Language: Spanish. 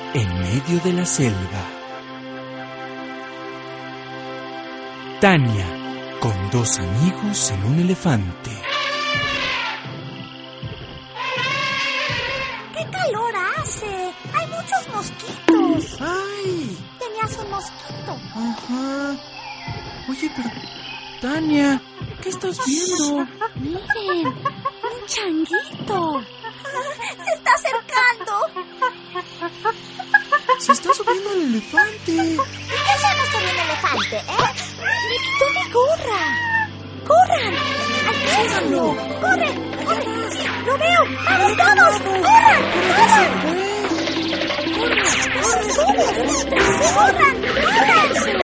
en medio de la selva. Tania, con dos amigos en un elefante. ¡Qué calor hace! ¡Hay muchos mosquitos! ¡Ay! Tenías un mosquito. Ajá. Oye, pero... Tania, ¿qué estás viendo? Miren, un changuito. Se está acercando. Se está subiendo el elefante. ¿Y qué hacemos con un elefante, Me quitó mi gorra. ¡Corran! ¡Alcánzalo! ¡Corre! ¡Corre! ¡Sí, lo veo! ¡Vamos todos! ¡Corran! ¡Corran! ¡Corran! ¡Corran! ¡Corran! ¡Corran!